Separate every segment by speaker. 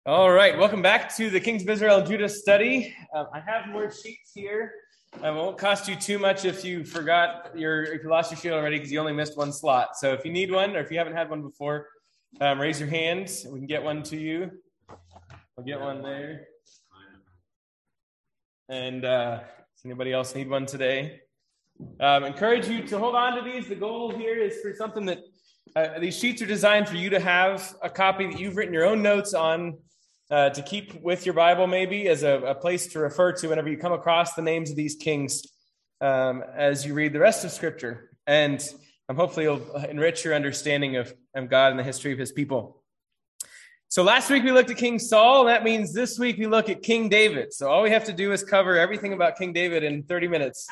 Speaker 1: All right, welcome back to the Kings of Israel and Judah study. I have more sheets here. It won't cost you too much if you lost your sheet already because you only missed one slot. So if you need one or if you haven't had one before, raise your hand. We can get one to you. I'll get one there. And does anybody else need one today? Encourage you to hold on to these. The goal here is for something that these sheets are designed for you to have a copy that you've written your own notes on. To keep with your Bible, maybe as a place to refer to whenever you come across the names of these kings as you read the rest of Scripture. And hopefully it'll enrich your understanding of God and the history of his people. So last week we looked at King Saul, and that means this week we look at King David. So all we have to do is cover everything about King David in 30 minutes.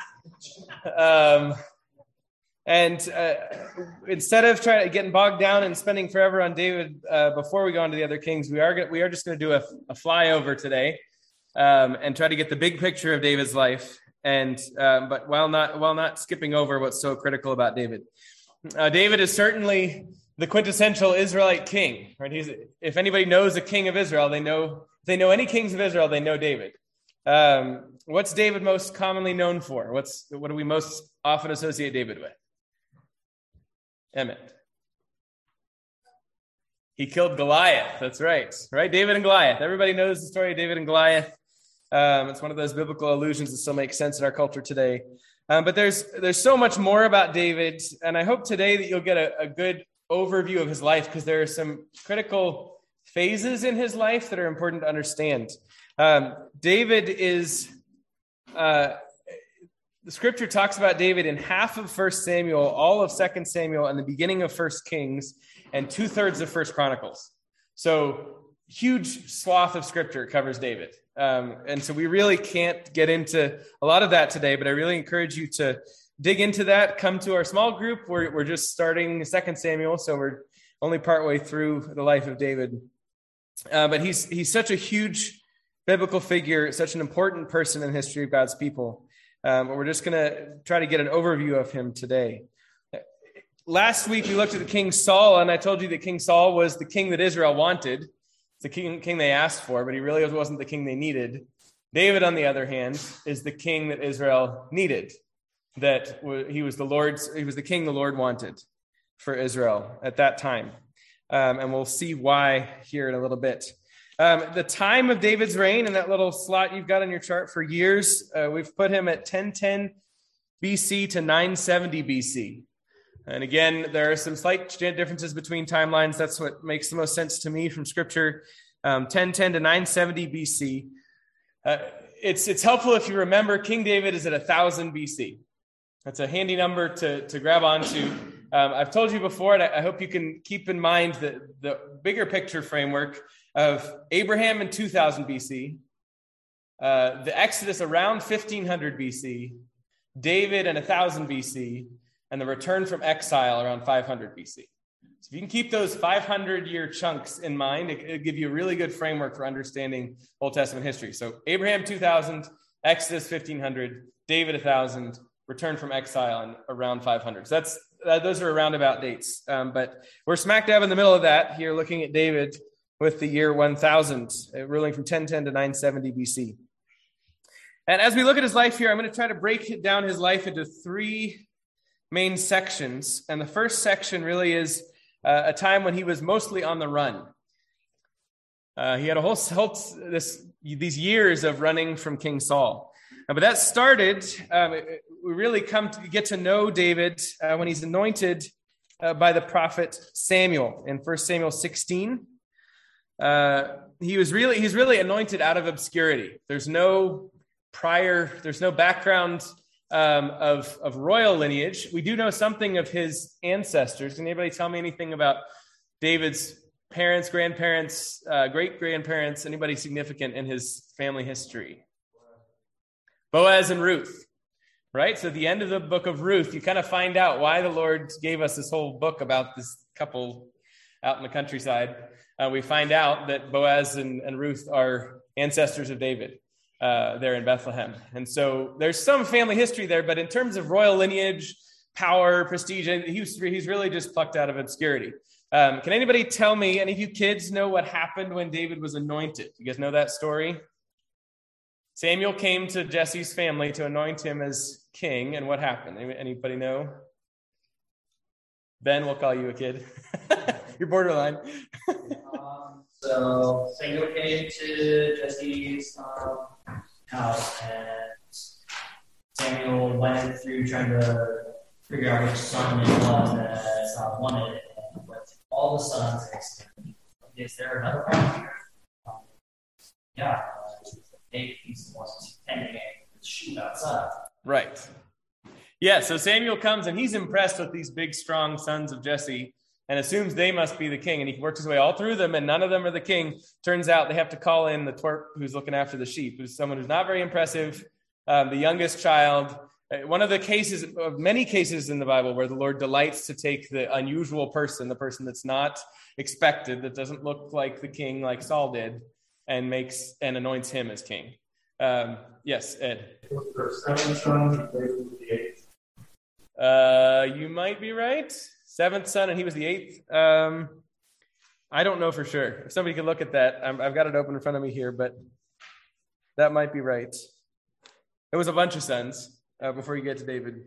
Speaker 1: Instead of getting bogged down and spending forever on David before we go on to the other kings, we are just going to do a flyover today and try to get the big picture of David's life, but while not skipping over what's so critical about David. David is certainly the quintessential Israelite king, right? If anybody knows a king of Israel, they know any kings of Israel, they know David. What's David most commonly known for? What do we most often associate David with? Emmett. He killed Goliath. That's right. Right? David and Goliath. Everybody knows the story of David and Goliath. It's one of those biblical allusions that still makes sense in our culture today. But there's so much more about David, and I hope today that you'll get a good overview of his life, because there are some critical phases in his life that are important to understand. David is... The scripture talks about David in half of 1 Samuel, all of 2 Samuel, and the beginning of 1 Kings, and 2/3 of 1 Chronicles. So huge swath of scripture covers David. And so we really can't get into a lot of that today, but I really encourage you to dig into that. Come to our small group. We're just starting 2 Samuel, so we're only partway through the life of David. But he's such a huge biblical figure, such an important person in the history of God's people. We're just going to try to get an overview of him today. Last week, we looked at the King Saul, and I told you that King Saul was the king that Israel wanted. It's the king they asked for, but he really wasn't the king they needed. David, on the other hand, is the king that Israel needed. He was the king the Lord wanted for Israel at that time. And we'll see why here in a little bit. The time of David's reign in that little slot you've got on your chart for years, we've put him at 1010 BC to 970 BC. And again, there are some slight differences between timelines. That's what makes the most sense to me from Scripture. 1010 to 970 BC. It's helpful if you remember King David is at 1000 BC. That's a handy number to grab onto. I've told you before, and I hope you can keep in mind the bigger picture framework of Abraham in 2000 BC, the Exodus around 1500 BC, David in 1000 BC, and the return from exile around 500 BC. So if you can keep those 500-year chunks in mind, it'll give you a really good framework for understanding Old Testament history. So Abraham 2000, Exodus 1500, David 1000, return from exile and around 500. So those are roundabout dates. But we're smack dab in the middle of that here, looking at David with the year 1000, ruling from 1010 to 970 BC. And as we look at his life here, I'm going to try to break down his life into three main sections. And the first section really is a time when he was mostly on the run. He had these years of running from King Saul. But that started, we really come to get to know David when he's anointed by the prophet Samuel in 1 Samuel 16. He's really anointed out of obscurity. There's no background of royal lineage. We do know something of his ancestors. Can anybody tell me anything about David's parents, grandparents, great-grandparents, anybody significant in his family history? Boaz and Ruth, right? So at the end of the book of Ruth, you kind of find out why the Lord gave us this whole book about this couple out in the countryside. We find out that Boaz and Ruth are ancestors of David there in Bethlehem. And so there's some family history there, but in terms of royal lineage, power, prestige, he's really just plucked out of obscurity. Can anybody tell me, any of you kids know what happened when David was anointed? You guys know that story? Samuel came to Jesse's family to anoint him as king, and what happened? Anybody know? Ben, we'll call you a kid. You're borderline.
Speaker 2: So Samuel came to Jesse's house, and Samuel went through trying to figure out which son it was that Saul wanted, and went through all the sons and said, "Is there another one here?" He's the one tending the sheep outside.
Speaker 1: Right. Yeah, so Samuel comes and he's impressed with these big, strong sons of Jesse and assumes they must be the king. And he works his way all through them, and none of them are the king. Turns out they have to call in the twerp who's looking after the sheep, who's someone who's not very impressive, the youngest child. One of the cases, of many cases in the Bible, where the Lord delights to take the unusual person, the person that's not expected, that doesn't look like the king like Saul did, and anoints him as king. Yes, Ed.
Speaker 3: Was there 7 sons and David was the 8th?
Speaker 1: You might be right. 7th son, and he was the 8th. I don't know for sure. If somebody could look at that, I've got it open in front of me here, but that might be right. It was a bunch of sons before you get to David.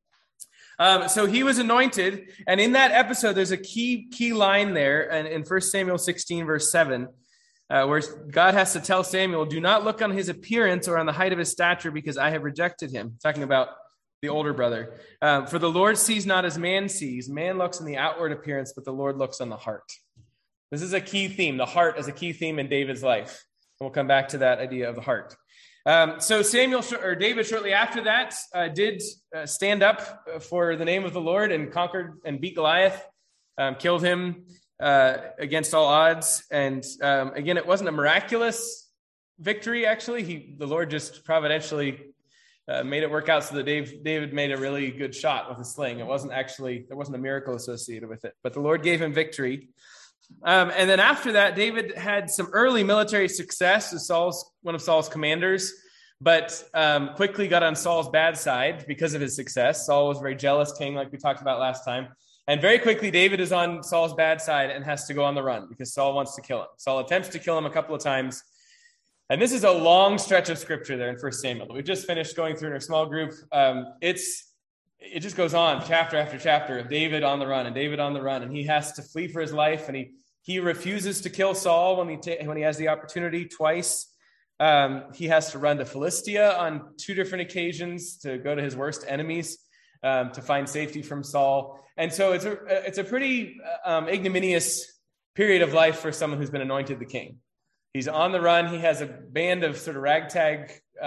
Speaker 1: So he was anointed, and in that episode, there's a key line there, and in 1 Samuel 16, verse 7, where God has to tell Samuel, "Do not look on his appearance or on the height of his stature, because I have rejected him." Talking about the older brother. "For the Lord sees not as man sees. Man looks on the outward appearance, but the Lord looks on the heart." This is a key theme. The heart is a key theme in David's life. We'll come back to that idea of the heart. So David, shortly after that, did stand up for the name of the Lord and conquered and beat Goliath, killed him against all odds. And again, it wasn't a miraculous victory, actually. The Lord just providentially made it work out so that David made a really good shot with a sling. There wasn't a miracle associated with it, but the Lord gave him victory. And then after that, David had some early military success as one of Saul's commanders, but quickly got on Saul's bad side because of his success. Saul was a very jealous king, like we talked about last time. And very quickly, David is on Saul's bad side and has to go on the run because Saul wants to kill him. Saul attempts to kill him a couple of times. And this is a long stretch of scripture there in 1 Samuel that we just finished going through in our small group. It just goes on chapter after chapter of David on the run and David on the run. And he has to flee for his life. And he refuses to kill Saul when he has the opportunity twice. He has to run to Philistia on 2 different occasions to go to his worst enemies to find safety from Saul. And so it's a pretty ignominious period of life for someone who's been anointed the king. He's on the run. He has a band of sort of ragtag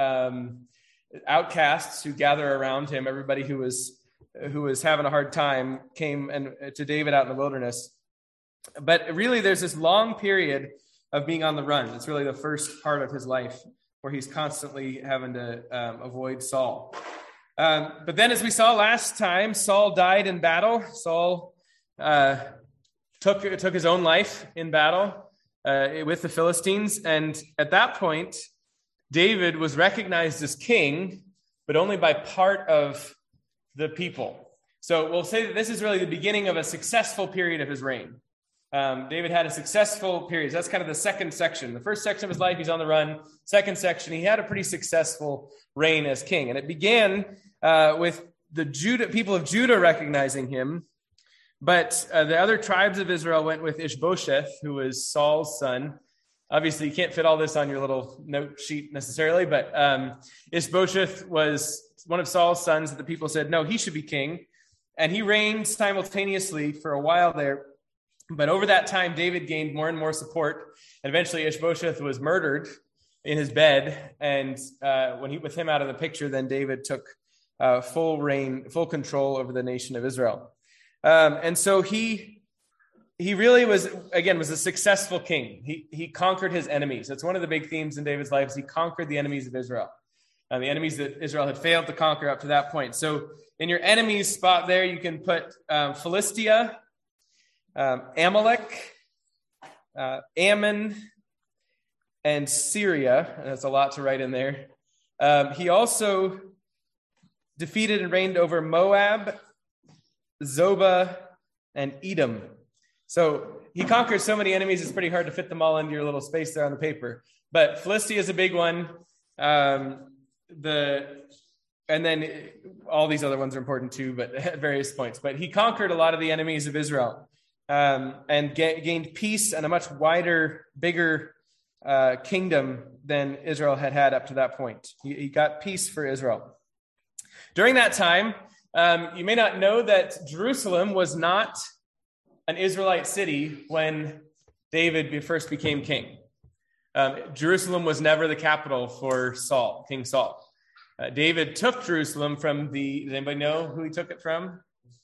Speaker 1: outcasts who gather around him. Everybody who was having a hard time came to David out in the wilderness. But really, there's this long period of being on the run. It's really the first part of his life where he's constantly having to avoid Saul. But then, as we saw last time, Saul died in battle. Saul took his own life in battle with the Philistines. And at that point, David was recognized as king, but only by part of the people. So we'll say that this is really the beginning of a successful period of his reign. David had a successful period. That's kind of the second section. The first section of his life, he's on the run. Second section, he had a pretty successful reign as king. And it began with the people of Judah recognizing him. But the other tribes of Israel went with Ishbosheth, who was Saul's son. Obviously, you can't fit all this on your little note sheet necessarily, but Ishbosheth was one of Saul's sons that the people said, no, he should be king. And he reigned simultaneously for a while there. But over that time, David gained more and more support. And eventually, Ishbosheth was murdered in his bed. And with him out of the picture, then David took full control over the nation of Israel. And so he really was a successful king. He conquered his enemies. That's one of the big themes in David's life. He conquered the enemies of Israel, the enemies that Israel had failed to conquer up to that point. So in your enemies spot there, you can put Philistia, Amalek, Ammon, and Syria. And that's a lot to write in there. He also defeated and reigned over Moab, Zobah, and Edom. So he conquered so many enemies, it's pretty hard to fit them all into your little space there on the paper. But Philistia is a big one. And then all these other ones are important too, but at various points. But he conquered a lot of the enemies of Israel and gained peace and a much wider, bigger kingdom than Israel had up to that point. He got peace for Israel. During that time, you may not know that Jerusalem was not an Israelite city when David first became king. Jerusalem was never the capital for King Saul. David took Jerusalem from does anybody know who he took it from?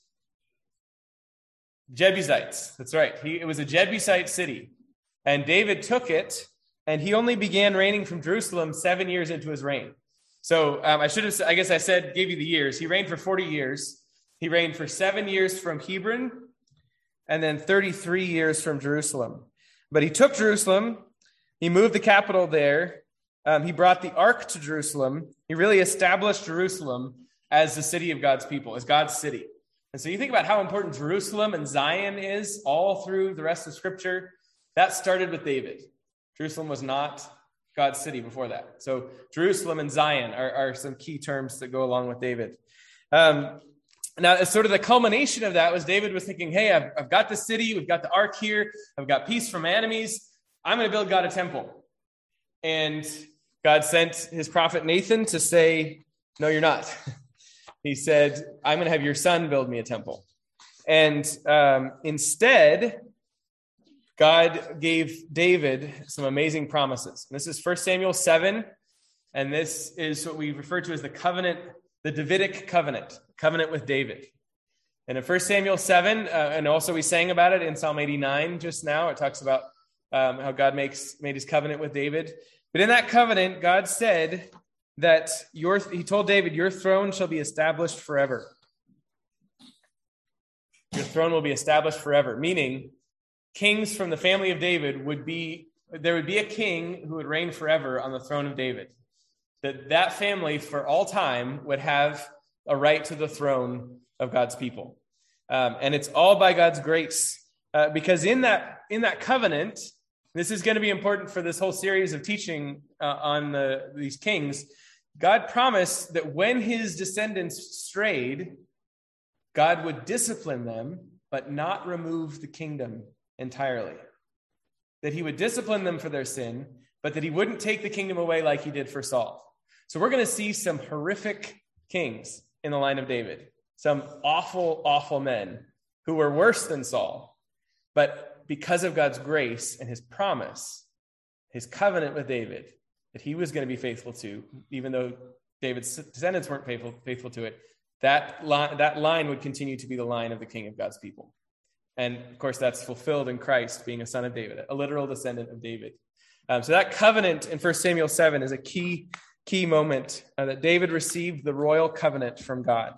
Speaker 1: Jebusites. That's right. It was a Jebusite city. And David took it, and he only began reigning from Jerusalem 7 years into his reign. So gave you the years. He reigned for 40 years. He reigned for 7 years from Hebron, and then 33 years from Jerusalem. But he took Jerusalem. He moved the capital there. He brought the ark to Jerusalem. He really established Jerusalem as the city of God's people, as God's city. And so you think about how important Jerusalem and Zion is all through the rest of Scripture. That started with David. Jerusalem was not God's city before that. So Jerusalem and Zion are some key terms that go along with David. Now, sort of the culmination of that was David was thinking, hey, I've got the city, we've got the ark here, I've got peace from my enemies, I'm going to build God a temple. And God sent his prophet Nathan to say, no, you're not. He said, I'm going to have your son build me a temple. And instead, God gave David some amazing promises. And this is 1 Samuel 7, and this is what we refer to as the covenant, the Davidic covenant with David. And in 1 Samuel 7, and also we sang about it in Psalm 89 just now, it talks about how God made his covenant with David. But in that covenant, God said that he told David, your throne shall be established forever. Your throne will be established forever, meaning kings from the family of David there would be a king who would reign forever on the throne of David. That family for all time would have a right to the throne of God's people. And it's all by God's grace. Because in that covenant, this is going to be important for this whole series of teaching on these kings. God promised that when his descendants strayed, God would discipline them, but not remove the kingdom entirely. That he would discipline them for their sin, but that he wouldn't take the kingdom away like he did for Saul. So we're going to see some horrific kings in the line of David. Some awful, awful men who were worse than Saul. But because of God's grace and his promise, his covenant with David, that he was going to be faithful to, even though David's descendants weren't faithful to it, that line would continue to be the line of the king of God's people. And of course, that's fulfilled in Christ being a son of David, a literal descendant of David. So that covenant in 1 Samuel 7 is a key moment that David received the royal covenant from God.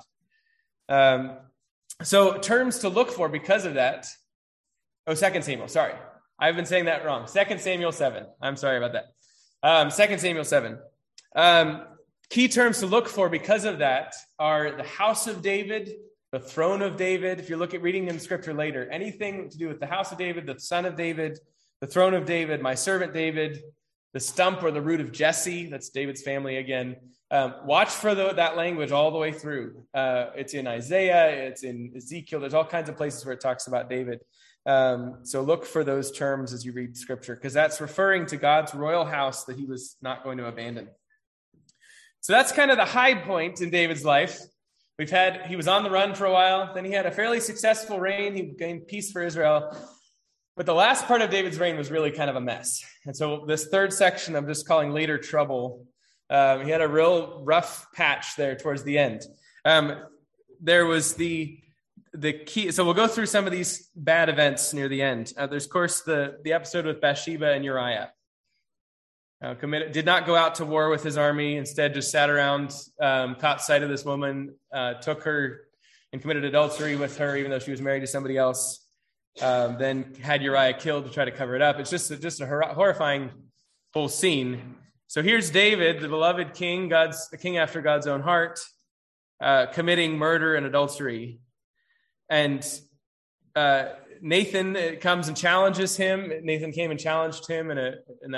Speaker 1: So terms to look for because of that. 2 Samuel, sorry. I've been saying that wrong. 2 Samuel 7. I'm sorry about that. 2 Samuel 7. Key terms to look for because of that are the house of David, the throne of David. If you're reading in Scripture later, anything to do with the house of David, the son of David, the throne of David, my servant David, the stump or the root of Jesse, that's David's family again. Watch for that language all the way through. It's in Isaiah, it's in Ezekiel. There's all kinds of places where it talks about David. So look for those terms as you read Scripture, because that's referring to God's royal house that he was not going to abandon. So that's kind of the high point in David's life. He was on the run for a while, then he had a fairly successful reign. He gained peace for Israel. But the last part of David's reign was really kind of a mess. And so this third section I'm just calling later trouble. He had a real rough patch there towards the end. There was the key. So we'll go through some of these bad events near the end. There's, of course, the episode with Bathsheba and Uriah. Did not go out to war with his army. Instead, just sat around, caught sight of this woman, took her and committed adultery with her, even though she was married to somebody else. Then had Uriah killed to try to cover it up. It's just a horrifying whole scene. So here's David, the beloved king, the king after God's own heart, committing murder and adultery. And Nathan comes and challenges him. Nathan came and challenged him in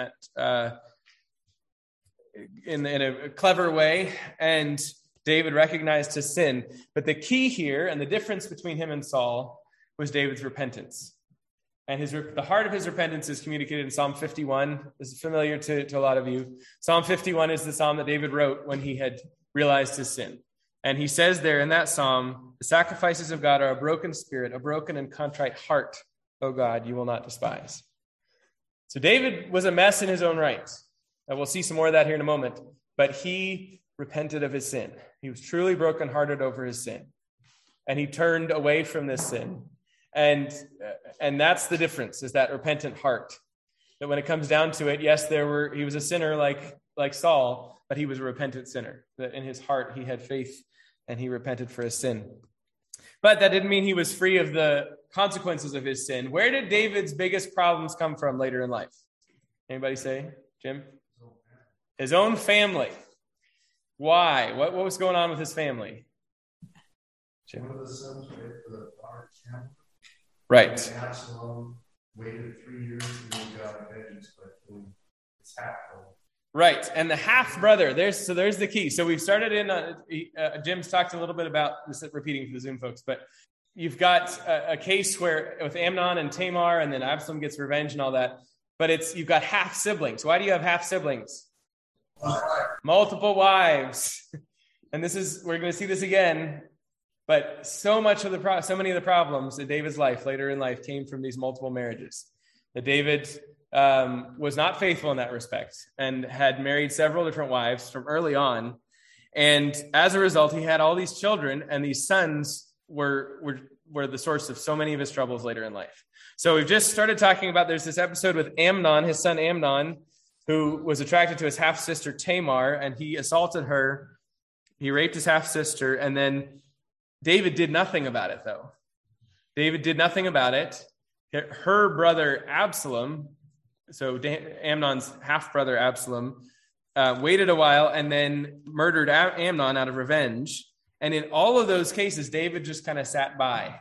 Speaker 1: a clever way, and David recognized his sin. But the key here, and the difference between him and Saul, was David's repentance. And the heart of his repentance is communicated in Psalm 51. This is familiar to a lot of you. Psalm 51 is the psalm that David wrote when he had realized his sin. And he says there in that psalm, the sacrifices of God are a broken spirit, a broken and contrite heart, O God, you will not despise. So David was a mess in his own right. And we'll see some more of that here in a moment. But he repented of his sin. He was truly brokenhearted over his sin. And he turned away from this sin. And that's the difference, is that repentant heart. That when it comes down to it, yes, he was a sinner like Saul, but he was a repentant sinner. That in his heart he had faith and he repented for his sin. But that didn't mean he was free of the consequences of his sin. Where did David's biggest problems come from later in life? Anybody say, Jim? His own family. Why? What was going on with his family? Jim?
Speaker 3: One of the sons waited for the daughter Tamar.
Speaker 1: Right.
Speaker 3: And Absalom waited 3 years and then got vengeance, but it's half-brother.
Speaker 1: Right, and the half-brother, there's the key. So we've started in, Jim's talked a little bit about this, repeating for the Zoom folks, but you've got a case where with Amnon and Tamar, and then Absalom gets revenge and all that, but you've got half-siblings. Why do you have half-siblings? Multiple wives. And we're going to see this again, but so many of the problems in David's life later in life came from these multiple marriages. That David was not faithful in that respect and had married several different wives from early on. And as a result, he had all these children, and these sons were the source of so many of his troubles later in life. So we've just started talking about, there's this episode with Amnon, his son Amnon, who was attracted to his half-sister Tamar, and he assaulted her. He raped his half-sister, and then David did nothing about it, though. David did nothing about it. Her brother Absalom, so Amnon's half-brother Absalom, waited a while and then murdered Amnon out of revenge. And in all of those cases, David just kind of sat by.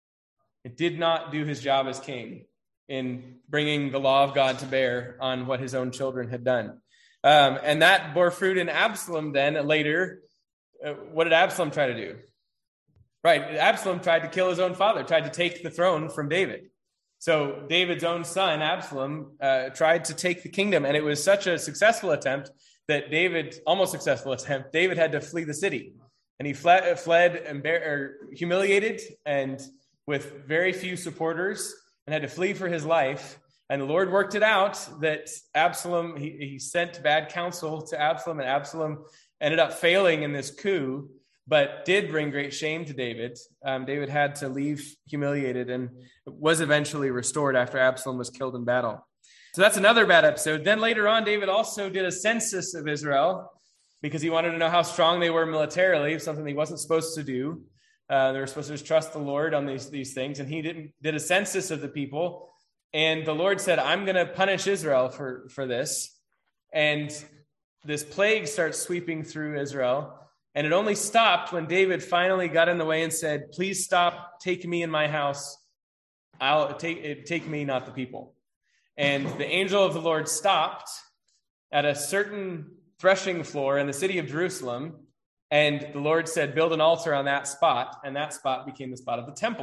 Speaker 1: It did not do his job as king in bringing the law of God to bear on what his own children had done. And that bore fruit in Absalom then later. What did Absalom try to do? Right, Absalom tried to kill his own father, tried to take the throne from David. So David's own son, Absalom, tried to take the kingdom, and it was such a successful attempt that David had to flee the city. And he fled humiliated and with very few supporters, and had to flee for his life. And the Lord worked it out that Absalom, he sent bad counsel to Absalom, and Absalom ended up failing in this coup, but did bring great shame to David. David had to leave humiliated and was eventually restored after Absalom was killed in battle. So that's another bad episode. Then later on, David also did a census of Israel because he wanted to know how strong they were militarily, something he wasn't supposed to do. They were supposed to just trust the Lord on these things. And he did a census of the people. And the Lord said, I'm going to punish Israel for this. And this plague starts sweeping through Israel. And it only stopped when David finally got in the way and said, please stop, take me in my house. I'll take me, not the people. And the angel of the Lord stopped at a certain threshing floor in the city of Jerusalem. And the Lord said, build an altar on that spot. And that spot became the spot of the temple.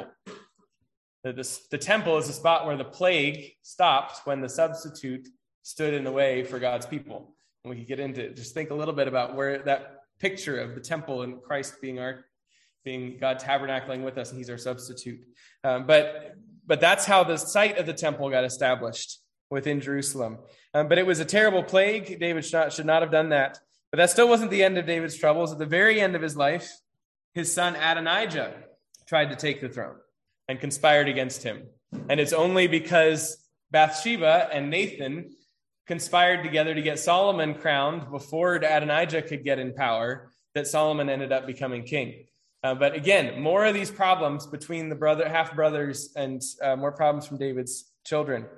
Speaker 1: The temple is the spot where the plague stopped when the substitute stood in the way for God's people. And we could get into it. Just think a little bit about where that picture of the temple and Christ being God tabernacling with us, and he's our substitute. But that's how the site of the temple got established within Jerusalem. But it was a terrible plague. David should not have done that. But that still wasn't the end of David's troubles. At the very end of his life, his son Adonijah tried to take the throne and conspired against him. And it's only because Bathsheba and Nathan conspired together to get Solomon crowned before Adonijah could get in power that Solomon ended up becoming king. But again, more of these problems between the half-brothers and more problems from David's children.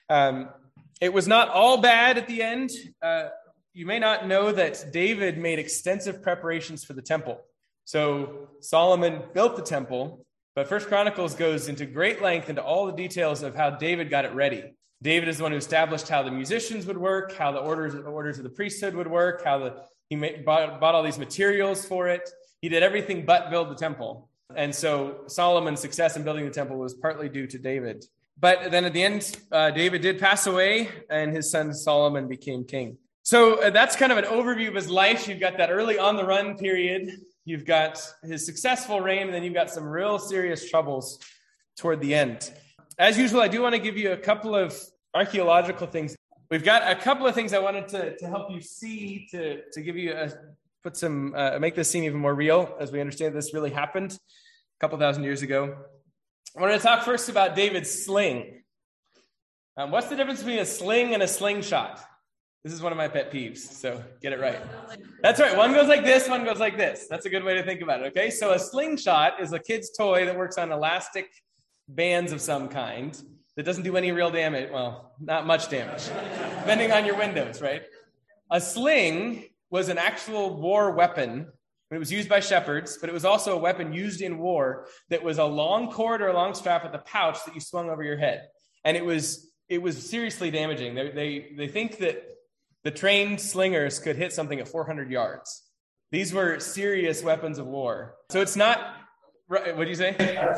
Speaker 1: It was not all bad at the end. You may not know that David made extensive preparations for the temple. So Solomon built the temple, But First Chronicles goes into great length into all the details of how David got it ready. David is the one who established how the musicians would work, how the orders of the priesthood would work, he bought all these materials for it. He did everything but build the temple. And so Solomon's success in building the temple was partly due to David. But then at the end, David did pass away, and his son Solomon became king. So that's kind of an overview of his life. You've got that early on-the-run period. You've got his successful reign, and then you've got some real serious troubles toward the end. As usual, I do want to give you a couple of archaeological things. We've got a couple of things I wanted to help you see, to give you make this seem even more real, as we understand this really happened a couple thousand years ago. I wanted to talk first about David's sling. What's the difference between a sling and a slingshot? This is one of my pet peeves, so get it right. That's right. One goes like this, one goes like this. That's a good way to think about it, okay? So a slingshot is a kid's toy that works on elastic bands of some kind that doesn't do any real damage. Well, not much damage, depending on your windows, right? A sling was an actual war weapon. It was used by shepherds, but it was also a weapon used in war that was a long cord or a long strap with a pouch that you swung over your head. And it was seriously damaging. They think that the trained slingers could hit something at 400 yards. These were serious weapons of war. So it's not, what did you say?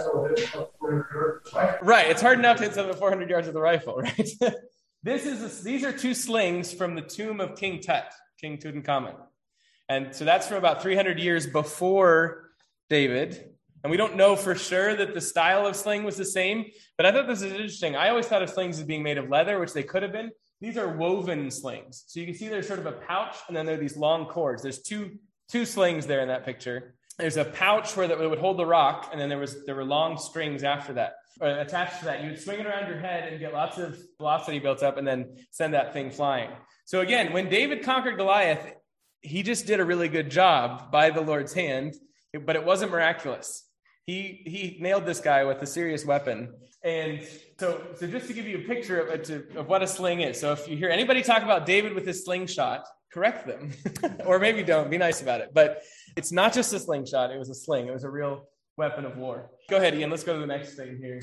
Speaker 1: Right, it's hard enough to hit something at 400 yards with a rifle, right? These are two slings from the tomb of King Tut, King Tutankhamun. And so that's from about 300 years before David. And we don't know for sure that the style of sling was the same, but I thought this is interesting. I always thought of slings as being made of leather, which they could have been. These are woven slings. So you can see there's sort of a pouch, and then there are these long cords. There's two slings there in that picture. There's a pouch where it would hold the rock, and then there were long strings after that. Attached to that. You would swing it around your head and get lots of velocity built up and then send that thing flying. So again, when David conquered Goliath, he just did a really good job by the Lord's hand, but it wasn't miraculous. He nailed this guy with a serious weapon. And so just to give you a picture of what a sling is. So if you hear anybody talk about David with his slingshot, correct them. Or maybe don't. Be nice about it. But it's not just a slingshot. It was a sling. It was a real weapon of war. Go ahead, Ian. Let's go to the next thing here.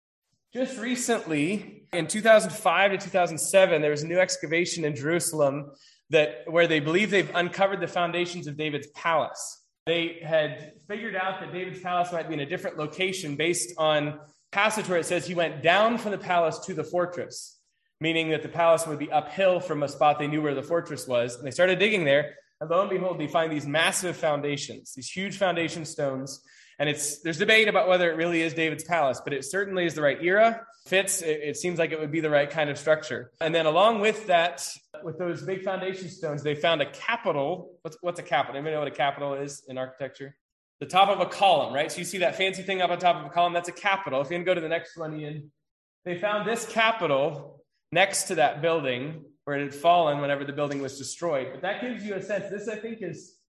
Speaker 1: Just recently, in 2005 to 2007, there was a new excavation in Jerusalem where they believe they've uncovered the foundations of David's palace. They had figured out that David's palace might be in a different location based on passage where it says he went down from the palace to the fortress, meaning that the palace would be uphill from a spot they knew where the fortress was. And they started digging there, and lo and behold, they find these massive foundations, these huge foundation stones. And there's debate about whether it really is David's palace, but it certainly is the right era. Fits. It seems like it would be the right kind of structure. And then along with that, with those big foundation stones, they found a capital. What's a capital? Anybody know what a capital is in architecture? The top of a column, right? So you see that fancy thing up on top of a column, that's a capital. If you can go to the next one, Ian. They found this capital next to that building where it had fallen whenever the building was destroyed. But that gives you a sense. This, I think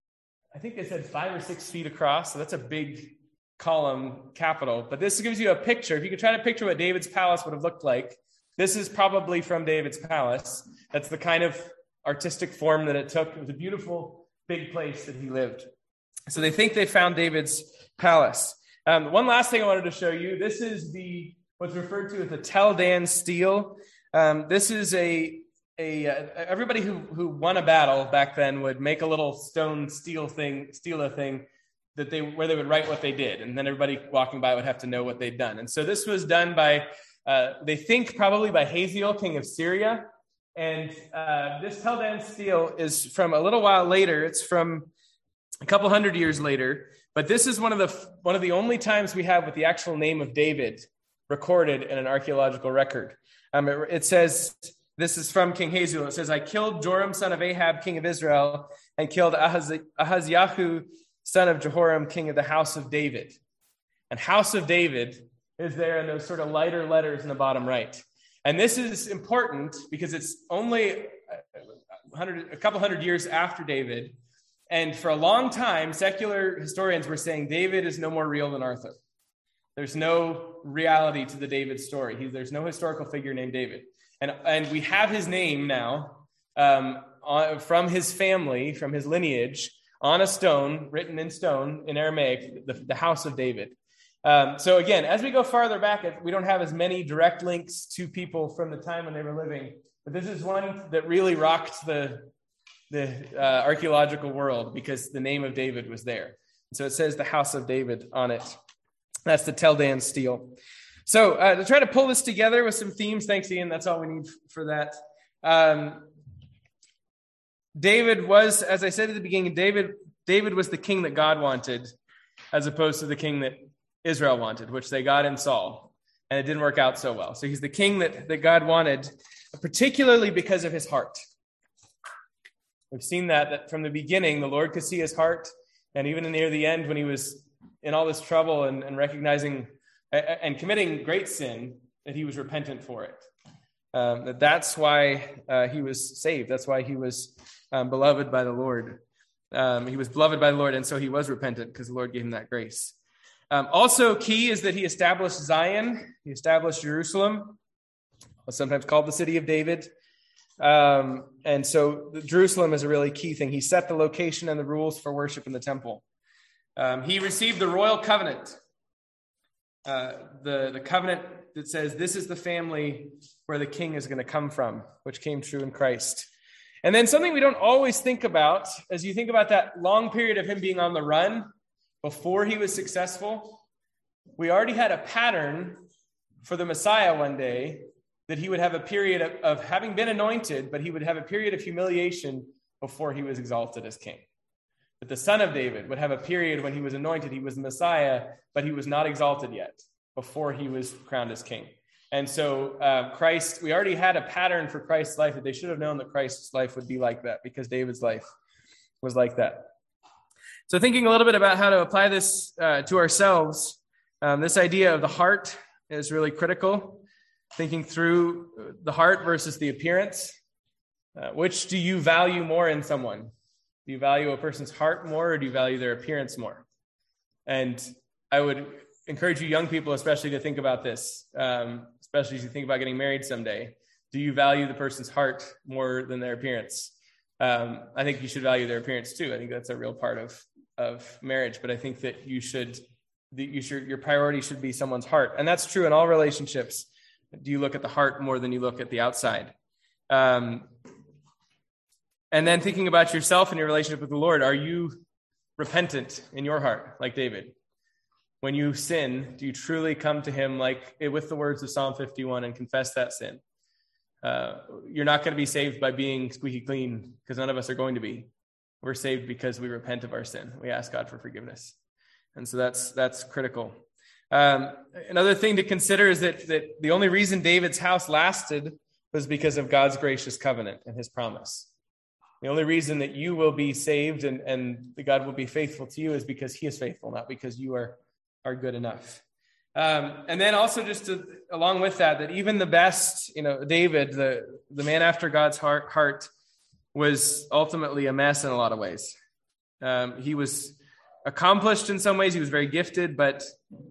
Speaker 1: they said 5 or 6 feet across. So that's a big column capital. But this gives you a picture. If you could try to picture what David's palace would have looked like, this is probably from David's palace. That's the kind of artistic form that it took. It was a beautiful, big place that he lived. So they think they found David's palace. One last thing I wanted to show you. This is what's referred to as the Tel Dan stele. This is everybody who won a battle back then would make a little stone stele thing where they would write what they did, and then everybody walking by would have to know what they'd done. And so this was done by, they think probably by Hazael, king of Syria. And this Tel Dan stele is from a little while later. It's from a couple hundred years later, but this is one of the only times we have with the actual name of David recorded in an archaeological record. It says, this is from King Hazael. It says, I killed Joram, son of Ahab, king of Israel, and killed Ahaziah, son of Jehoram, king of the house of David. And house of David is there in those sort of lighter letters in the bottom right. And this is important because it's only a couple hundred years after David. And for a long time, secular historians were saying David is no more real than Arthur. There's no reality to the David story. There's no historical figure named David. And we have his name now from his family, from his lineage, on a stone, written in stone in Aramaic, the house of David. So again, as we go farther back, we don't have as many direct links to people from the time when they were living, but this is one that really rocked the archaeological world because the name of David was there. And so it says the house of David on it. That's the Tel Dan stele. So to try to pull this together with some themes, thanks, Ian. That's all we need for that. David was, as I said at the beginning, David was the king that God wanted, as opposed to the king that Israel wanted, which they got in Saul, and it didn't work out so well. So he's the king that God wanted, particularly because of his heart. We've seen that from the beginning, the Lord could see his heart, and even near the end when he was in all this trouble and recognizing and committing great sin, that he was repentant for it. That's why he was saved. That's why he was beloved by the Lord. He was beloved by the Lord, and so he was repentant because the Lord gave him that grace. Also key is that he established Zion. He established Jerusalem, sometimes called the city of David. And so Jerusalem is a really key thing. He set the location and the rules for worship in the temple. He received the royal covenant, the covenant that says this is the family where the king is going to come from, which came true in Christ. And then something we don't always think about, as you think about that long period of him being on the run before he was successful, we already had a pattern for the Messiah one day, that he would have a period of having been anointed, but he would have a period of humiliation before he was exalted as king. But the son of David would have a period when he was anointed, he was the Messiah, but he was not exalted yet before he was crowned as king. And so Christ, we already had a pattern for Christ's life that they should have known that Christ's life would be like that because David's life was like that. So thinking a little bit about how to apply this to ourselves, this idea of the heart is really critical. Thinking through the heart versus the appearance. Which do you value more in someone? Do you value a person's heart more, or do you value their appearance more? And I would encourage you young people especially to think about this, especially as you think about getting married someday. Do you value the person's heart more than their appearance? I think you should value their appearance too. I think that's a real part of marriage, but I think that your priority should be someone's heart. And that's true in all relationships. Do you look at the heart more than you look at the outside? And then thinking about yourself and your relationship with the Lord, are you repentant in your heart, like David? When you sin, do you truly come to him like with the words of Psalm 51 and confess that sin? You're not going to be saved by being squeaky clean, because none of us are going to be. We're saved because we repent of our sin. We ask God for forgiveness. And so that's critical. Another thing to consider is that the only reason David's house lasted was because of God's gracious covenant and his promise. The only reason that you will be saved and that God will be faithful to you is because he is faithful, not because you are good enough. And then also along with that even the best, David, the man after God's heart was ultimately a mess in a lot of ways. He was accomplished in some ways. He was very gifted, but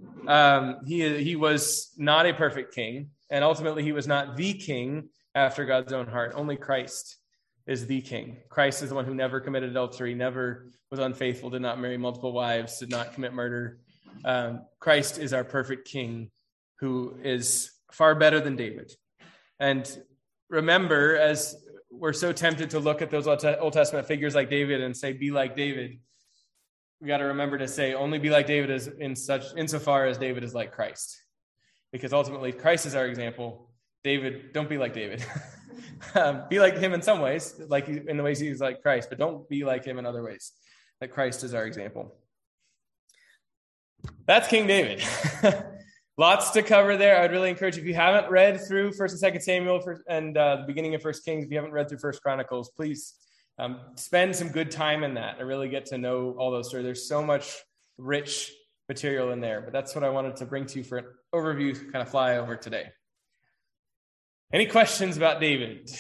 Speaker 1: he was not a perfect king, and ultimately he was not the king after God's own heart. Only Christ is the king. Christ is the one who never committed adultery, never was unfaithful, did not marry multiple wives, did not commit murder. Christ is our perfect king, who is far better than David. And remember, as we're so tempted to look at those Old Testament figures like David and say, be like David, we got to remember to say only be like David is insofar as David is like Christ, because ultimately Christ is our example. David, don't be like David. Be like him in some ways, like in the ways he's like Christ, but don't be like him in other ways. That Christ is our example. That's King David. Lots to cover there. I'd really encourage, if you haven't read through 1st and 2nd Samuel and the beginning of 1st Kings, if you haven't read through 1st Chronicles, please spend some good time in that and really get to know all those stories. There's so much rich material in there, but that's what I wanted to bring to you for an overview, kind of flyover today. Any questions about David?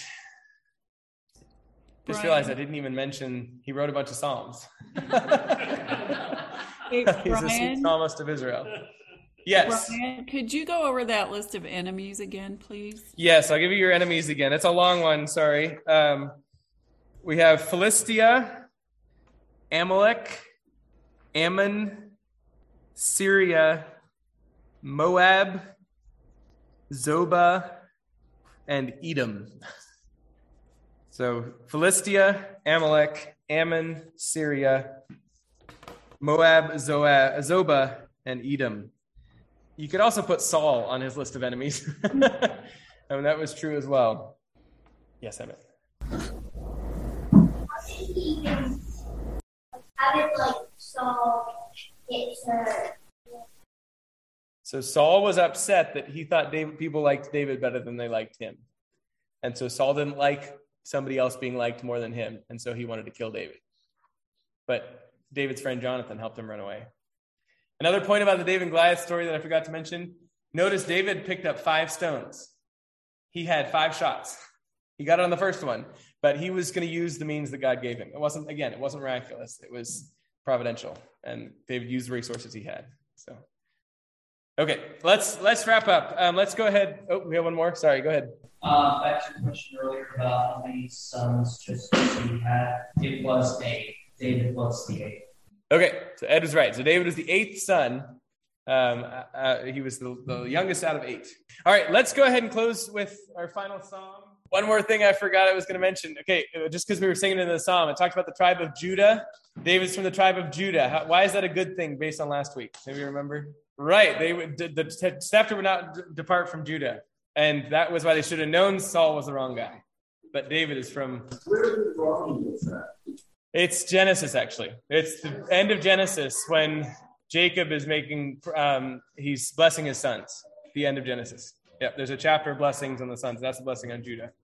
Speaker 1: Just realized I didn't even mention he wrote a bunch of Psalms.
Speaker 4: Hey,
Speaker 1: He's a psalmist of Israel. Yes.
Speaker 4: Brian, could you go over that list of enemies again, please?
Speaker 1: Yes, I'll give you your enemies again. It's a long one, sorry. We have Philistia, Amalek, Ammon, Syria, Moab, Zobah, and Edom. So Philistia, Amalek, Ammon, Syria, Moab, Zobah, and Edom. You could also put Saul on his list of enemies. And that was true as well. Yes, Emmett.
Speaker 5: How did Saul get hurt?
Speaker 1: So Saul was upset that he thought people liked David better than they liked him. And so Saul didn't like somebody else being liked more than him. And so he wanted to kill David. But David's friend Jonathan helped him run away. Another point about the David and Goliath story that I forgot to mention. Notice David picked up 5 stones. He had 5 shots. He got it on the first one, but he was going to use the means that God gave him. It wasn't miraculous. It was providential. And David used the resources he had. So, okay, let's wrap up. Let's go ahead. Oh, we have one more. Sorry, go ahead.
Speaker 2: Back to your question earlier about how many sons just he had. It was 8. David was the 8th.
Speaker 1: Okay, so Ed was right. So David was the 8th son. He was the youngest out of 8. All right, let's go ahead and close with our final psalm. One more thing I forgot I was going to mention. Okay, just because we were singing in the psalm, it talked about the tribe of Judah. David's from the tribe of Judah. Why is that a good thing based on last week? Maybe you remember? Right, the scepter would not depart from Judah. And that was why they should have known Saul was the wrong guy. But David is from...
Speaker 3: Where is the wrong with that?
Speaker 1: It's Genesis, actually. It's the end of Genesis when Jacob is he's blessing his sons. The end of Genesis. Yep, there's a chapter of blessings on the sons. That's a blessing on Judah.